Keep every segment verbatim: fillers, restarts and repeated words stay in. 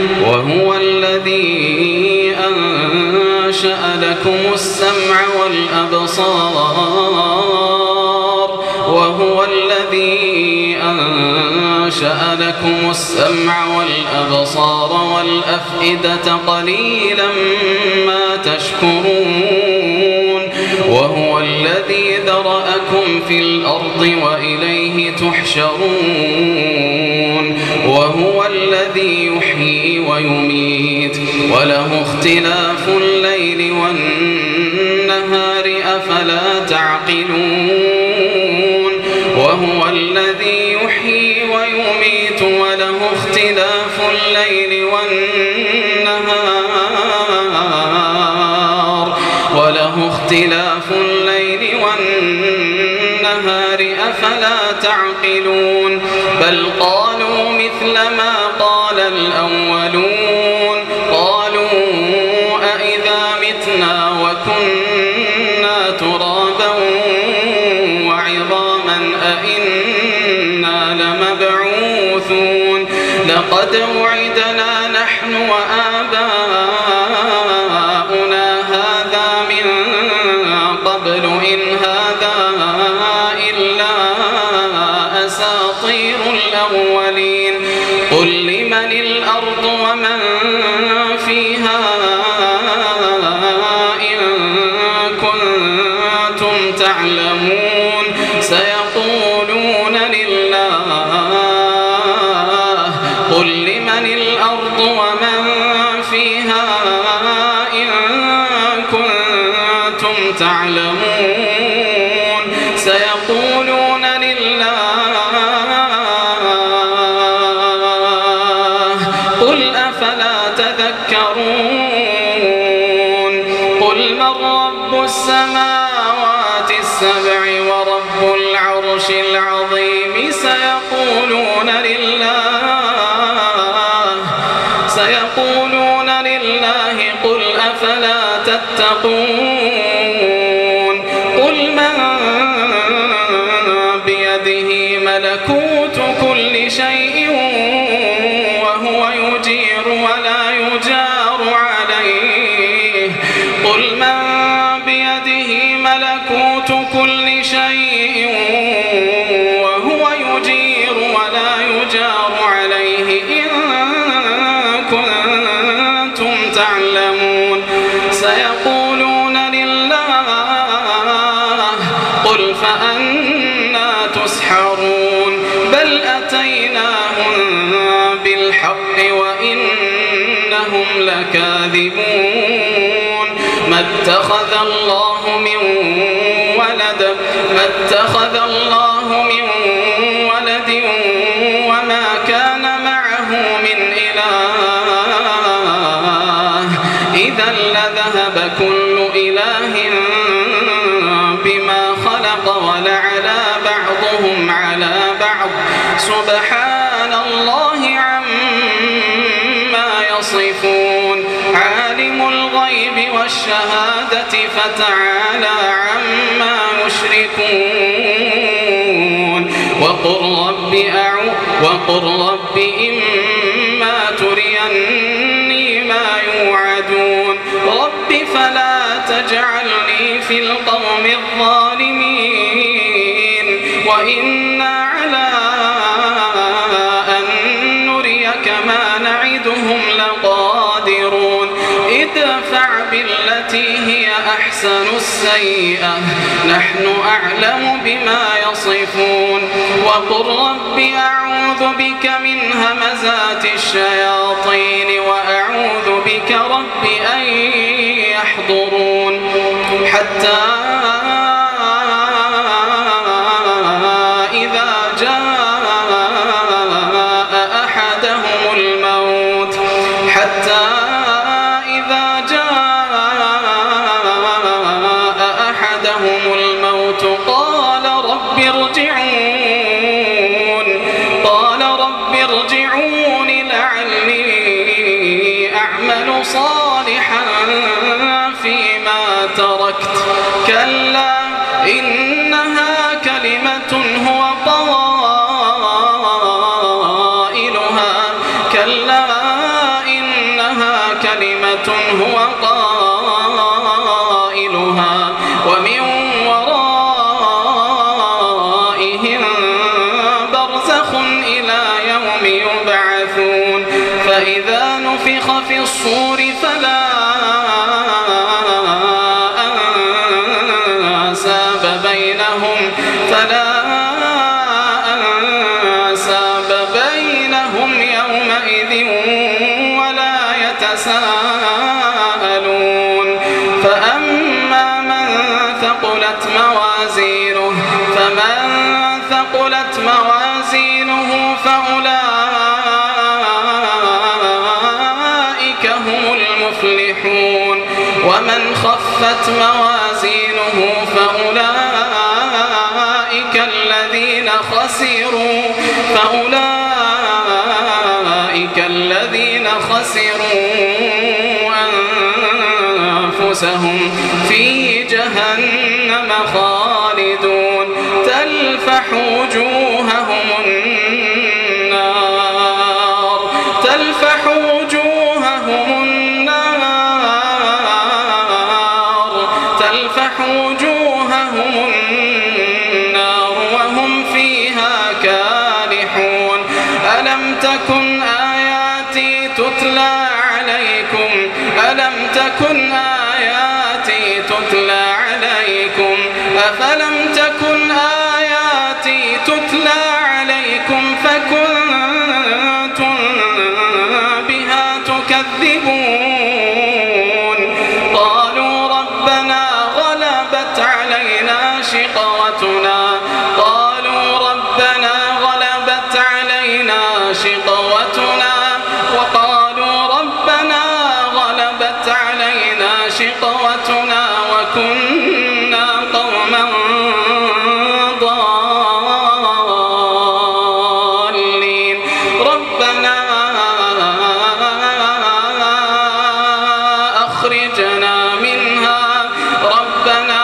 وهو الذي أنشأ لكم السمع والأبصار وهو الذي أنشأ لكم السمع والأبصار والأفئدة قليلا ما تشكرون وهو الذي ذرأكم في الأرض وإليه تحشرون وهو الذي يحيي ويميت وله اختلاف الليل والنهار أفلا تعقلون وهو الذي يحيي ويميت وله اختلاف الليل والنهار وله اختلاف الليل والنهار أفلا تعقلون بل قالوا مثل ما قال الأولون قالوا أئذا متنا وكنا ترابا وعظاما أئنا لمبعوثون لقد وعدنا نحن وآباؤنا هذا من قبل إن هذا إلا أساطير الأولين قل لمن الأرض ومن فيها إن كنتم تعلمون سيقولون لله قل لمن الأرض ومن فيها إن كنتم تعلمون سيقولون لله قل أفلا تذكرون قل من رب السماوات السبع ورب العرش العظيم سيقولون لله سيقولون لله قل أفلا تتقون قل من بيده ملكوت كل شيء وهو يجير ولا يجار عليه قل من بيده ملكوت كل شيء وهو يجير ولا يجار عليه إن كنتم تعلمون سيقولون لله قل فأنا تسحرون بل أتيناهم بالحق وإنهم لكاذبون ما اتخذ الله من ولد ما اتخذ الله من ولد وما كان معه من إله إذا لذهب كل إله بما خلق ولعلى بعضهم على بعض سبحان الله عما يصفون عالم الغيب والشهادة فتعالى عما يشركون وقل رب أعوذ وقل رب إما تريني ما يوعدون رب فلا تجعلني في القوم الظالمين وإنا على أن نريك ما نعدهم لقادرون ادفع بالتي هي أحسن السيئة نحن أعلم بما يصفون وقل رب أعوذ بك من همزات الشياطين وأعوذ بك رب أن يحضرون حتى إذا جاء أحدهم الموت حتى إذا جاء أحدهم الموت قال رب ارجعون قال رب ارجعون لعلي أعمل صالحا فيما تركت كلا إنها كلمة هو قائلها كلا كلمة هو قائلها ومن ورائهم برزخ إلى يوم يبعثون فإذا نفخ في الصور فلا أنساب بينهم فلا أنساب بينهم يومئذ ولا يتساءلون فأما من ثقلت موازينه فمن ثقلت موازينه فأولئك هم المفلحون ومن خفت موازينه فأولئك الذين خسروا فأولئك الذين خسروا أنفسهم في جهنم خالدون تلفح وجوههم النار تلفح وجوههم النار تلفح وجوههم النار وهم فيها كالحون ألم تكن آياتي تتلى عليكم ألم تكن آياتي تتلى عليكم أفلم تكن آياتي تتلى عليكم فكنتم بها تكذبون قالوا ربنا غلبت علينا شقوتنا قالوا ربنا غلبت علينا شقوتنا وقالوا ربنا غلبت علينا شقوتنا وكنا قوما ضالين ربنا أخرجنا منها ربنا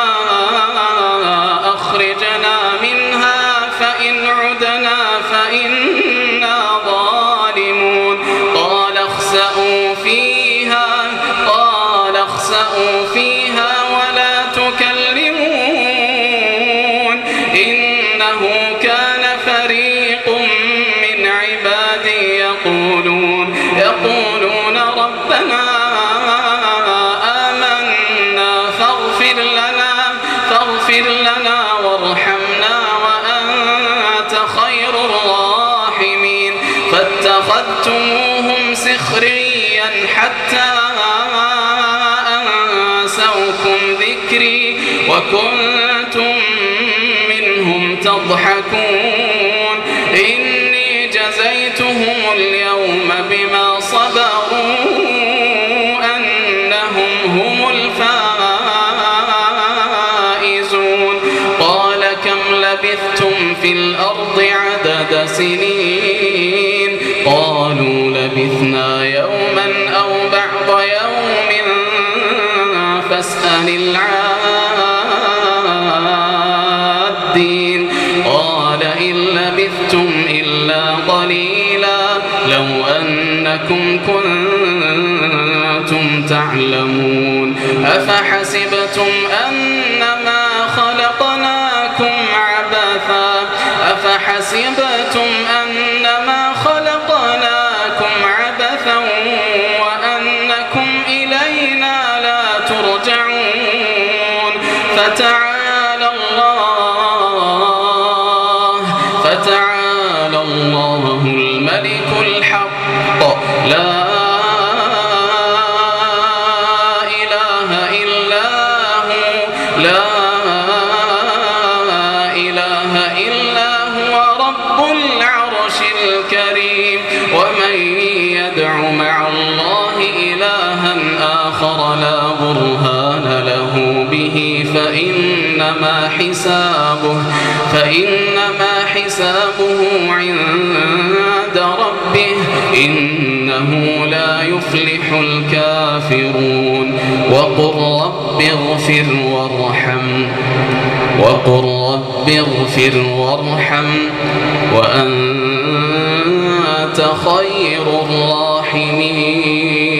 أخرجنا منها فإن عدنا فإنا ظالمون قال اخسئوا فيها قال اخسئوا فيها ولا تكلمون إنه كان فريق من عبادي يقولون يقولون ربنا آمنا فاغفر لنا فاغفر لنا وارحمنا وأنت خير الراحمين فاتخذتموهم سخريا حتى أنسوكم ذكري وكنتم منهم تضحكون إني جزيتهم اليوم بما صبروا أنهم هم الفائزون قال كم لبثتم في الأرض عدد سنين قالوا لبثنا يوما أو بعض يوم فاسأل العادين قال إن لبثتم إلا قليلا لو أنكم كنتم تعلمون أفحسبتم أنما خلقناكم عبثا أفحسبتم أنما خلقناكم عبثا وأنكم إلينا لا ترجعون فتعالى الله فتعالى الله الملك الحق لا إله إلا هو لا إله إلا هو رب العرش الكريم ومن يدع مع الله إلها آخر لا برهان له به فإنما حسابه فإنما حسابه عند ربه إنه لا يفلح الكافرون وقل رب اغفر وارحم وقل رب اغفر وارحم وأنت خير الراحمين